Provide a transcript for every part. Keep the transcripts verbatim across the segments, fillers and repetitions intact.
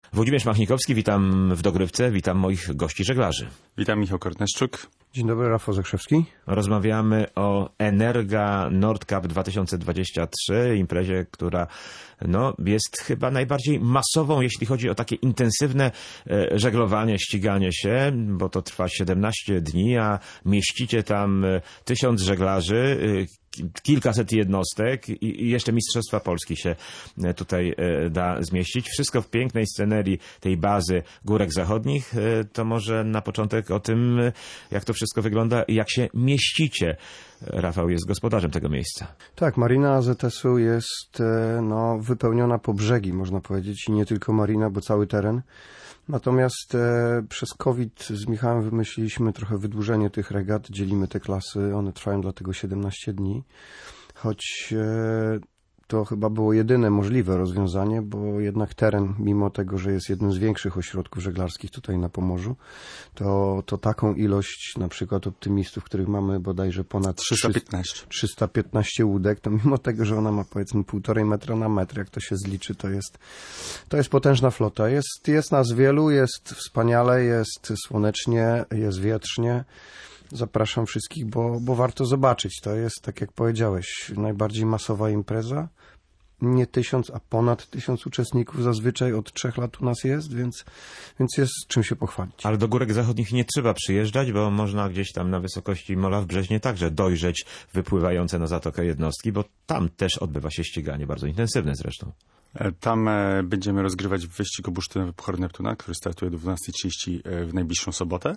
Włodzimierz Machnikowski, witam w Dogrywce, witam moich gości żeglarzy. Witam, Michał Kortneszczuk. Dzień dobry, Rafał Zakrzewski. Rozmawiamy o Energa Nordcup dwa tysiące dwadzieścia trzy, imprezie, która no, jest chyba najbardziej masową, jeśli chodzi o takie intensywne e, żeglowanie, ściganie się, bo to trwa siedemnaście dni, a mieścicie tam tysiąc żeglarzy, e, kilkaset jednostek i jeszcze Mistrzostwa Polski się tutaj da zmieścić. Wszystko w pięknej scenerii tej bazy Górek Zachodnich. To może na początek o tym, jak to wszystko wygląda i jak się mieścicie. Rafał jest gospodarzem tego miejsca. Tak, marina A Z S-u jest no, wypełniona po brzegi, można powiedzieć, i nie tylko marina, bo cały teren. Natomiast e, przez COVID z Michałem wymyśliliśmy trochę wydłużenie tych regat, dzielimy te klasy, one trwają dlatego siedemnaście dni, choć e, to chyba było jedyne możliwe rozwiązanie, bo jednak teren, mimo tego, że jest jednym z większych ośrodków żeglarskich tutaj na Pomorzu, to, to taką ilość na przykład optymistów, których mamy bodajże ponad trzysta piętnaście. trzysta piętnaście łódek, to mimo tego, że ona ma powiedzmy półtorej metra na metr, jak to się zliczy, to jest, to jest potężna flota. Jest, jest nas wielu, jest wspaniale, jest słonecznie, jest wietrznie. Zapraszam wszystkich, bo, bo warto zobaczyć. To jest, tak jak powiedziałeś, najbardziej masowa impreza. Nie tysiąc, a ponad tysiąc uczestników zazwyczaj od trzech lat u nas jest, więc, więc jest czym się pochwalić. Ale do Górek Zachodnich nie trzeba przyjeżdżać, bo można gdzieś tam na wysokości Mola w Brzeźnie także dojrzeć wypływające na zatokę jednostki, bo tam też odbywa się ściganie, bardzo intensywne zresztą. Tam będziemy rozgrywać wyścig o bursztynowy Puchar Neptuna, który startuje do dwunastej trzydzieści w najbliższą sobotę.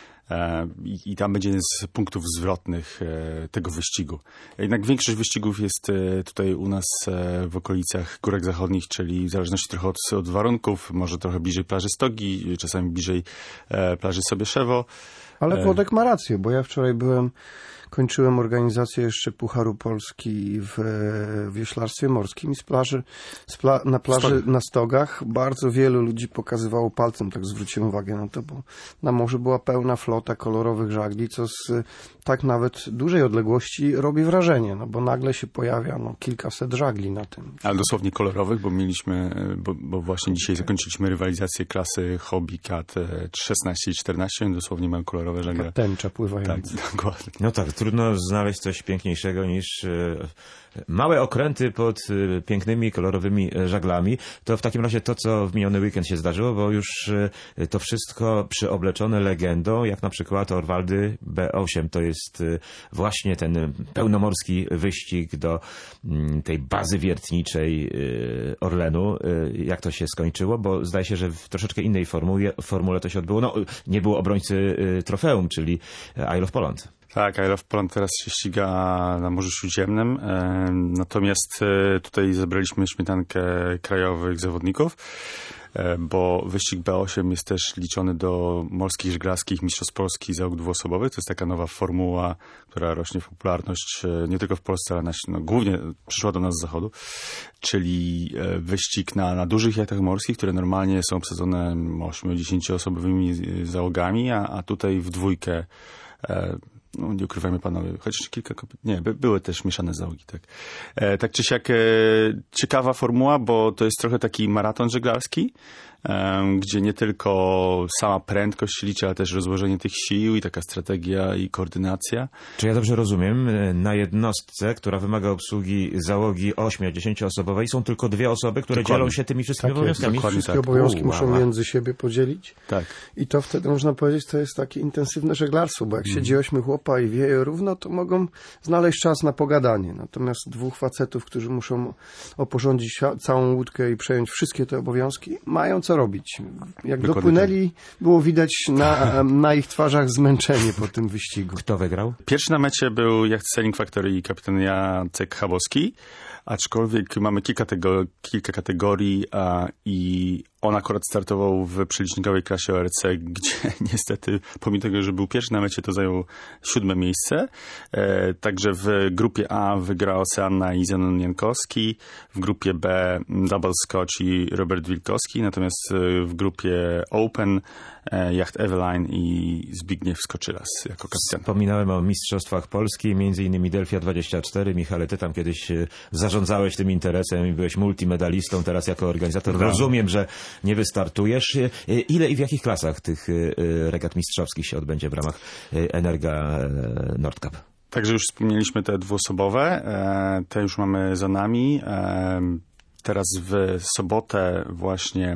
I, I tam będzie jeden z punktów zwrotnych tego wyścigu. Jednak większość wyścigów jest tutaj u nas w okolicach Górek Zachodnich, czyli w zależności trochę od, od warunków, może trochę bliżej plaży Stogi, czasami bliżej plaży Sobieszewo. Ale Włodek ma rację, bo ja wczoraj byłem, kończyłem organizację jeszcze Pucharu Polski w wioślarstwie morskim i z plaży, z pla, na plaży Stog. na Stogach bardzo wielu ludzi pokazywało palcem, tak zwróciłem uwagę na to, bo na morzu była pełna flota kolorowych żagli, co z tak nawet dużej odległości robi wrażenie, no bo nagle się pojawia no, kilkaset żagli na tym. Ale dosłownie kolorowych, bo mieliśmy, bo, bo właśnie dzisiaj zakończyliśmy rywalizację klasy Hobby Cat szesnaście i czternaście, dosłownie mają kolorowe żagle. Tęcza pływająca. Tak, dokładnie. No tak, trudno znaleźć coś piękniejszego niż małe okręty pod pięknymi, kolorowymi żaglami. To w takim razie to, co w miniony weekend się zdarzyło, bo już to wszystko przyobleczone legendą, jak na przykład Orwaldy B osiem. To jest właśnie ten pełnomorski wyścig do tej bazy wiertniczej Orlenu. Jak to się skończyło? Bo zdaje się, że w troszeczkę innej formule, formule to się odbyło. No, nie było obrońcy trofeum, czyli Isle of Poland. Tak, Isle of Poland teraz się ściga na Morzu Śródziemnym, natomiast tutaj zebraliśmy śmietankę krajowych zawodników, bo wyścig B osiem jest też liczony do morskich żeglarskich mistrzostw Polski załóg dwuosobowych. To jest taka nowa formuła, która rośnie w popularność nie tylko w Polsce, ale na, no, głównie przyszła do nas z zachodu, czyli wyścig na, na dużych jachtach morskich, które normalnie są obsadzone osiem-dziesięcioosobowymi załogami, a, a tutaj w dwójkę. No, nie ukrywajmy panowie, chociaż kilka kobiet, nie, by, były też mieszane załogi, tak. E, tak czy siak e, ciekawa formuła, bo to jest trochę taki maraton żeglarski, e, gdzie nie tylko sama prędkość się liczy, ale też rozłożenie tych sił i taka strategia i koordynacja. Czy ja dobrze rozumiem, na jednostce, która wymaga obsługi załogi ośmiu-dziesięcioosobowej, są tylko dwie osoby, które dokładnie. dzielą się tymi wszystkimi tak obowiązkami? Jest, wszystkie tak. obowiązki U, muszą wow. między siebie podzielić. Tak. I to wtedy można powiedzieć, to jest takie intensywne żeglarstwo, bo jak Mm. siedzi ośmiu chłopa i wieje równo, to mogą znaleźć czas na pogadanie. Natomiast dwóch facetów, którzy muszą oporządzić całą łódkę i przejąć wszystkie te obowiązki, mają co robić. Jak Dokładnie dopłynęli, było widać na, na ich twarzach zmęczenie po tym wyścigu. Kto wygrał? Pierwszy na mecie był Yacht Sailing Factory i kapitan Jacek Chabowski, aczkolwiek mamy kilka, tego, kilka kategorii a, i on akurat startował w przelicznikowej klasie O R C, gdzie niestety, pomimo tego, że był pierwszy na mecie, to zajął siódme miejsce. E, także w grupie A wygrał Oceana i Zenon Jankowski, w grupie B Double Scotch i Robert Wilkowski, natomiast w grupie Open e, Yacht Eveline i Zbigniew Skoczylas jako kapitan. Wspominałem o Mistrzostwach Polski, między innymi Delfia dwadzieścia cztery. Michale, ty tam kiedyś zarządzałeś tym interesem i byłeś multimedalistą, teraz jako organizator. Tak. Rozumiem, że nie wystartujesz. Ile i w jakich klasach tych regat mistrzowskich się odbędzie w ramach Energa Nordcup? Także już wspomnieliśmy te dwuosobowe, te już mamy za nami. Teraz w sobotę właśnie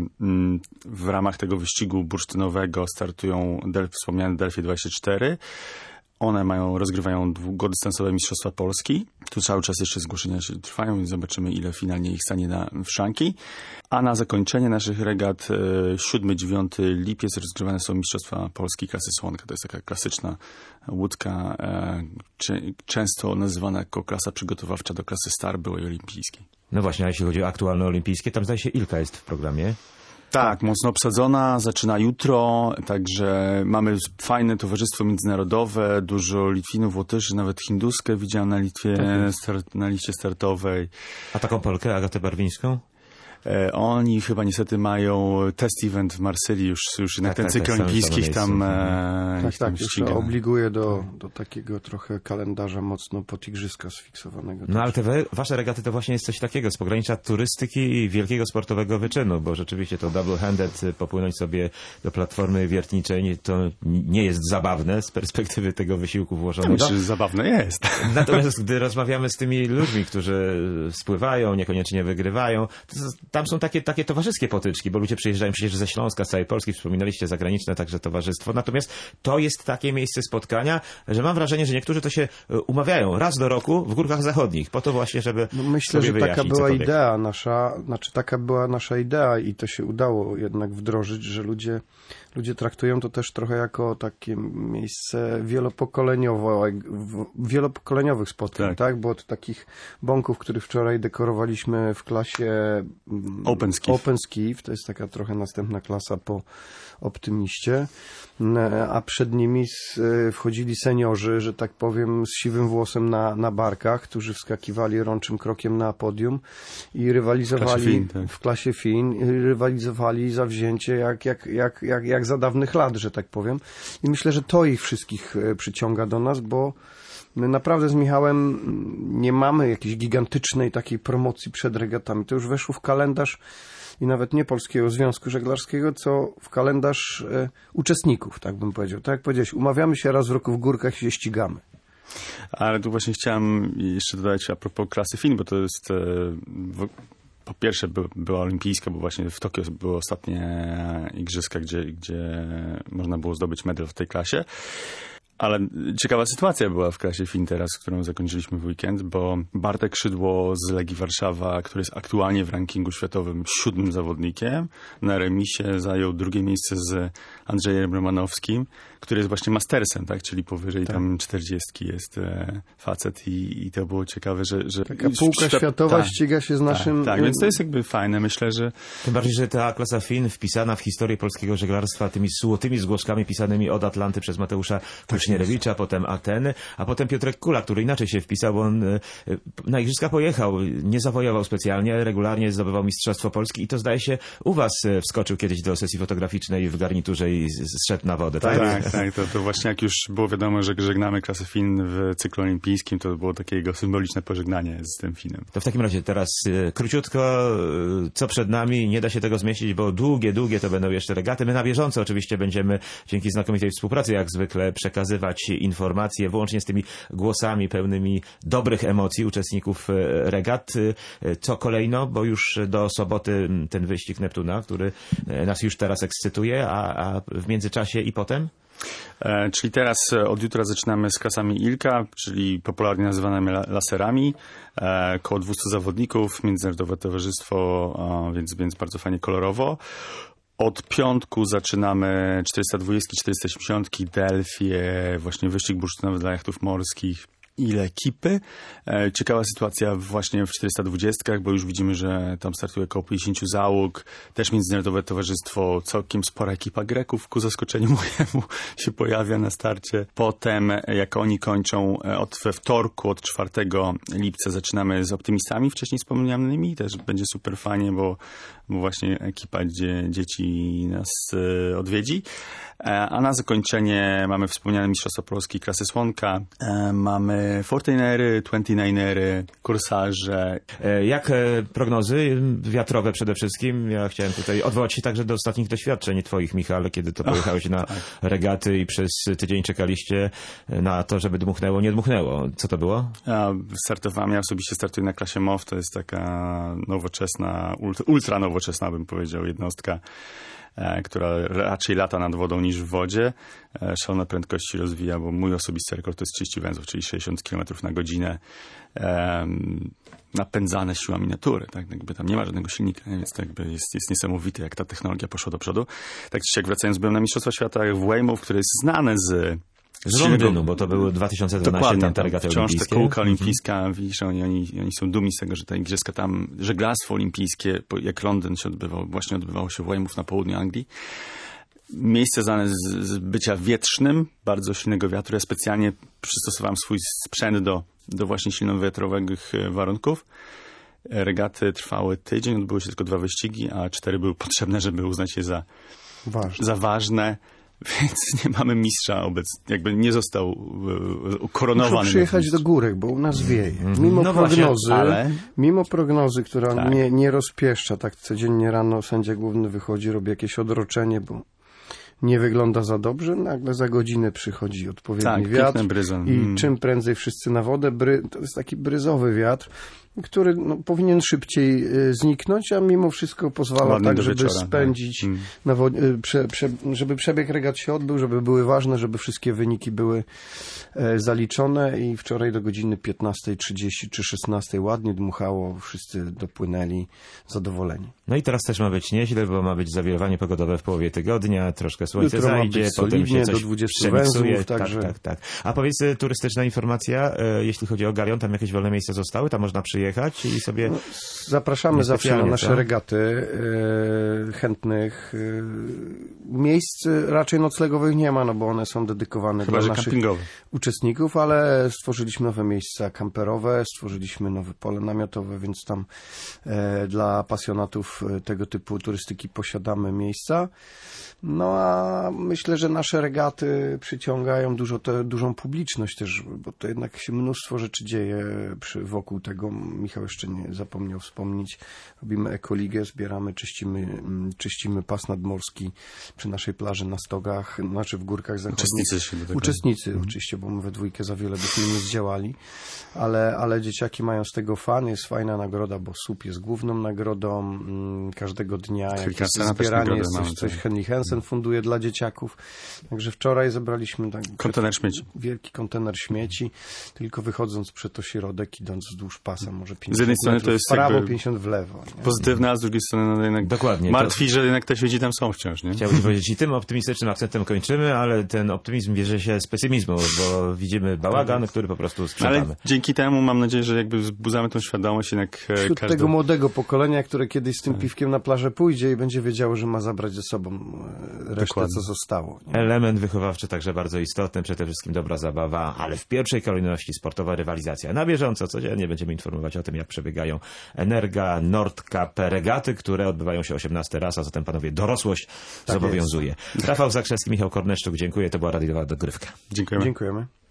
w ramach tego wyścigu bursztynowego startują del, wspomniane Delfie dwadzieścia cztery. One mają, rozgrywają długodystansowe Mistrzostwa Polski. Tu cały czas jeszcze zgłoszenia się trwają i zobaczymy, ile finalnie ich stanie na w szranki. A na zakończenie naszych regat siódmy dziewiąty lipiec rozgrywane są Mistrzostwa Polski klasy Słonka. To jest taka klasyczna łódka, e, czy, często nazywana jako klasa przygotowawcza do klasy Star byłej olimpijskiej. No właśnie, a jeśli chodzi o aktualne olimpijskie, tam zdaje się Ilka jest w programie. Tak, mocno obsadzona, zaczyna jutro, także mamy fajne towarzystwo międzynarodowe, dużo Litwinów, Łotyszy, nawet hinduskę widziałem na Litwie, tak start, na liście startowej. A taką Polkę, Agatę Barwińską? E, oni chyba niestety mają test event w Marsylii, już, już jednak tak, ten tak, cykl tak, olimpijskich tam, e, tak, tam tak, już ściga. obliguje do, do takiego trochę kalendarza mocno pod igrzyska sfiksowanego. No ale te we, wasze regaty to właśnie jest coś takiego z pogranicza turystyki i wielkiego sportowego wyczynu, bo rzeczywiście to double-handed, popłynąć sobie do platformy wiertniczej, to nie jest zabawne z perspektywy tego wysiłku włożonego. Myślę, że zabawne jest. Natomiast gdy rozmawiamy z tymi ludźmi, którzy spływają, niekoniecznie wygrywają, to tam są takie, takie towarzyskie potyczki, bo ludzie przyjeżdżają przecież ze Śląska, z całej Polski, wspominaliście zagraniczne także towarzystwo. Natomiast to jest takie miejsce spotkania, że mam wrażenie, że niektórzy to się umawiają raz do roku w Górkach Zachodnich, po to właśnie, żeby no myślę, sobie że taka wyjaśnić była cokolwiek. idea nasza, znaczy taka była nasza idea i to się udało jednak wdrożyć, że ludzie, ludzie traktują to też trochę jako takie miejsce wielopokoleniowe, wielopokoleniowych spotkań, tak? tak? Bo od takich bąków, których wczoraj dekorowaliśmy w klasie Open Skiff. Open Skiff, to jest taka trochę następna klasa po Optymiście, a przed nimi wchodzili seniorzy, że tak powiem, z siwym włosem na, na barkach, którzy wskakiwali rączym krokiem na podium i rywalizowali w klasie fin, tak. w klasie fin i rywalizowali za wzięcie jak, jak, jak, jak, jak za dawnych lat, że tak powiem. I myślę, że to ich wszystkich przyciąga do nas, bo my naprawdę z Michałem nie mamy jakiejś gigantycznej takiej promocji przed regatami. To już weszło w kalendarz i nawet nie Polskiego Związku Żeglarskiego, co w kalendarz e, uczestników, tak bym powiedział. Tak jak powiedziałeś, umawiamy się raz w roku w Górkach i się ścigamy. Ale tu właśnie chciałem jeszcze dodać a propos klasy fin, bo to jest... E, w... Po pierwsze by, była olimpijska, bo właśnie w Tokio były ostatnie igrzyska, gdzie, gdzie można było zdobyć medal w tej klasie. Ale ciekawa sytuacja była w klasie fin teraz, którą zakończyliśmy w weekend, bo Bartek Szydło z Legii Warszawa, który jest aktualnie w rankingu światowym siódmym zawodnikiem, na remisie zajął drugie miejsce z Andrzejem Romanowskim, który jest właśnie mastersem, tak? Czyli powyżej tak. tam czterdziestki jest e, facet i, i to było ciekawe, że... że Taka półka świat... światowa tak, ściga się z naszym... Tak, tak, więc to jest jakby fajne, myślę, że... Tym bardziej, że ta klasa fin wpisana w historię polskiego żeglarstwa tymi złotymi zgłoszkami pisanymi od Atlanty przez Mateusza Kuśnierewicza, potem Ateny, a potem Piotrek Kula, który inaczej się wpisał, bo on na igrzyska pojechał, nie zawojował specjalnie, regularnie zdobywał Mistrzostwo Polski i to zdaje się u was wskoczył kiedyś do sesji fotograficznej w garniturze i zszedł na wodę, tak? Tak, tak, to, to właśnie jak już było wiadomo, że żegnamy klasę fin w cyklu olimpijskim, to było takie jego symboliczne pożegnanie z tym finem. To w takim razie teraz y, króciutko, y, co przed nami, nie da się tego zmieścić, bo długie, długie to będą jeszcze regaty. My na bieżąco oczywiście będziemy dzięki znakomitej współpracy jak zwykle przekazywać informacje, włącznie z tymi głosami pełnymi dobrych emocji uczestników regat. Co kolejno, bo już do soboty ten wyścig Neptuna, który nas już teraz ekscytuje, a, a w międzyczasie i potem? E, czyli teraz od jutra zaczynamy z klasami Ilka, czyli popularnie nazywanymi laserami. E, około dwieście zawodników, międzynarodowe towarzystwo, e, więc, więc bardzo fajnie kolorowo. Od piątku zaczynamy czterysta dwadzieścia, czterysta osiemdziesiąt, Delfie, właśnie wyścig bursztynowy dla jachtów morskich i ekipy. Ciekawa sytuacja właśnie w czterysta dwudziestkach, bo już widzimy, że tam startuje około pięćdziesiąt załóg. Też międzynarodowe towarzystwo, całkiem spora ekipa Greków ku zaskoczeniu mojemu się pojawia na starcie. Potem, jak oni kończą od we wtorku, od czwartego lipca zaczynamy z optymistami wcześniej wspomnianymi. Też będzie super fajnie, bo, bo właśnie ekipa, gdzie dzieci nas odwiedzi. A na zakończenie mamy wspomniane Mistrzostwa Polski klasy Słonka. Mamy czterdziestiośmionery, dwudziestoonery, kursarze. E, Jak e, prognozy wiatrowe przede wszystkim? Ja chciałem tutaj odwołać się także do ostatnich doświadczeń twoich, Michale, kiedy to pojechałeś na tak. regaty i przez tydzień czekaliście na to, żeby dmuchnęło, nie dmuchnęło. Co to było? Ja startowałem, ja osobiście startuję na klasie M O W, to jest taka nowoczesna, ultra, ultra nowoczesna, bym powiedział, jednostka, e, która raczej lata nad wodą niż w wodzie. E, szalone prędkości rozwija, bo mój osobisty rekord to jest trzydzieści węzłów, czyli sześćdziesiąt kilometrów na godzinę. E, napędzane siłami natury, tak? Jakby tam nie ma żadnego silnika, nie? Więc to jakby jest, jest niesamowite, jak ta technologia poszła do przodu. Tak czy siak wracając, byłem na Mistrzostwach Świata w Weymouth, które jest znane z Z Londynu, bo to były dwa tysiące dwanaście, Dokładnie, tam te tam regaty wciąż olimpijskie. ta kółka olimpijska, widzisz, oni, oni, oni są dumni z tego, że ta igrzyska tam, żeglarstwo olimpijskie, jak Londyn się odbywał, właśnie odbywało się w Weymouth na południu Anglii. Miejsce znane z, z bycia wietrznym, bardzo silnego wiatru. Ja specjalnie przystosowałem swój sprzęt do, do właśnie silnowiatrowych warunków. Regaty trwały tydzień, odbyły się tylko dwa wyścigi, a cztery były potrzebne, żeby uznać je za Ważne. za ważne. Więc nie mamy mistrza obecnie, jakby nie został e, ukoronowany. Muszę przyjechać do górek, bo u nas wieje. Mimo No prognozy, właśnie, ale- mimo prognozy, która Tak. nie, nie rozpieszcza, tak codziennie rano sędzia główny wychodzi, robi jakieś odroczenie, bo nie wygląda za dobrze, nagle za godzinę przychodzi odpowiedni Tak, wiatr piękny bryzon. i Mm. czym prędzej wszyscy na wodę. Bry, to jest taki bryzowy wiatr, który no, powinien szybciej y, zniknąć, a mimo wszystko pozwala Ładny tak, do żeby wieczora, spędzić, tak. Mm. na wo- y, prze, prze, żeby przebieg regat się odbył, żeby były ważne, żeby wszystkie wyniki były e, zaliczone i wczoraj do godziny piętnasta trzydzieści czy szesnasta ładnie dmuchało, wszyscy dopłynęli zadowoleni. No i teraz też ma być nieźle, bo ma być zawirowanie pogodowe w połowie tygodnia, troszkę słońce Jutro ma zajdzie, być potem solidnie, się coś do dwudziestu przemiksuje. węzłów, także- Tak, tak, tak. A powiedz, y, turystyczna informacja, e, jeśli chodzi o Galion, tam jakieś wolne miejsca zostały, tam można przyjechać i sobie... No, zapraszamy zawsze na Niespecjalnie, nasze co? regaty e, chętnych. E, miejsc raczej noclegowych nie ma, no bo one są dedykowane Chyba, dla że naszych kampingowy. uczestników, ale stworzyliśmy nowe miejsca kamperowe, stworzyliśmy nowe pole namiotowe, więc tam e, dla pasjonatów e, tego typu turystyki posiadamy miejsca. No a myślę, że nasze regaty przyciągają dużo te, dużą publiczność też, bo to jednak się mnóstwo rzeczy dzieje przy, wokół tego. Michał jeszcze nie zapomniał wspomnieć. Robimy ekoligę, zbieramy, czyścimy, mm, czyścimy pas nadmorski przy naszej plaży na Stogach, znaczy w Górkach Zachodnich. Uczestnicy się do tego. Uczestnicy oczywiście, bo my we dwójkę za wiele byśmy nie zdziałali, ale, ale dzieciaki mają z tego fan, jest fajna nagroda, bo słup jest główną nagrodą mm, każdego dnia, jakieś Hilkersena też zbieranie, nagrodę jest coś, mamy, coś tak. Henry Hensen funduje dla dzieciaków, także wczoraj zebraliśmy tak, Kontener śmieci. wielki kontener śmieci, tylko wychodząc przed ośrodek, idąc wzdłuż pasa, może pięćdziesiąt Z jednej strony to metrów jest w prawo, jakby pięćdziesiąt w lewo. Nie? Pozytywne, a z drugiej strony no, jednak Dokładnie. martwi, że jednak te śmieci tam są wciąż, nie? Chciałbym powiedzieć, i tym optymistycznym akcentem kończymy, ale ten optymizm bierze się z pesymizmu, bo widzimy bałagan, który po prostu Ale sprzedamy. dzięki temu mam nadzieję, że jakby wzbudzamy tą świadomość, jednak e, Wśród każdy... tego młodego pokolenia, które kiedyś z tym piwkiem na plażę pójdzie i będzie wiedziało, że ma zabrać ze sobą e, resztę, Dokładnie. co zostało. Nie? Element wychowawczy także bardzo istotny, przede wszystkim dobra zabawa, ale w pierwszej kolejności sportowa rywalizacja. Na bieżąco, codziennie będziemy informować o tym, jak przebiegają Energa, Nordcup, regaty, które odbywają się osiemnasty raz, a zatem panowie dorosłość zobowiązuje. Rafał Zakrzewski, Michał Korneszczuk, dziękuję. To była radiowa dogrywka. Dziękujemy. Dziękujemy.